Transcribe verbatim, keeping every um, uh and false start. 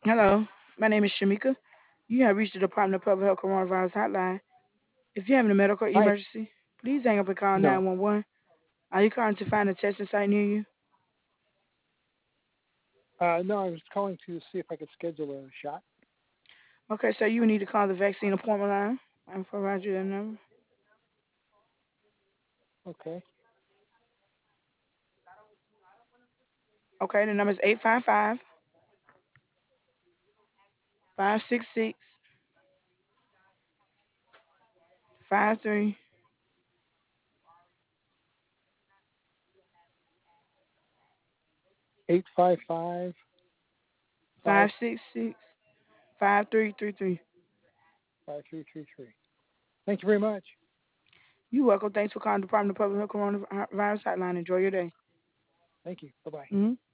Hello, my name is Shamika. You have reached the Department of Public Health Coronavirus Hotline. If you're having a medical Hi. emergency, please hang up and call No. nine one one. Are you calling to find a testing site near you? Uh, no, I was calling to see if I could schedule a shot. Okay, so you will need to call the vaccine appointment line. I can provide you the number. Okay. Okay, the number is eight five five, five six six, five three Eight five five five five six six five three three three. five three three three. Thank you very much. You're welcome. Thanks for calling the Department of Public Health Coronavirus Hotline. Enjoy your day. Thank you. Bye bye. Mhm.